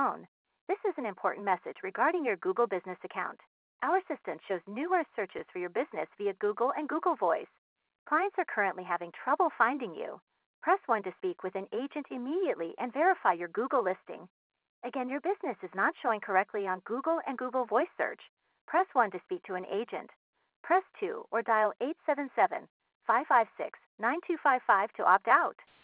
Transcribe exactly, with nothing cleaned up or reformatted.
phone. This is an important message regarding your Google Business account. Our assistant shows numerous searches for your business via Google and Google Voice. Clients are currently having trouble finding you. Press one to speak with an agent immediately and verify your Google listing. Again, your business is not showing correctly on Google and Google Voice search. Press one to speak to an agent. Press two or dial eight seven seven, five five six, nine two five five to opt out.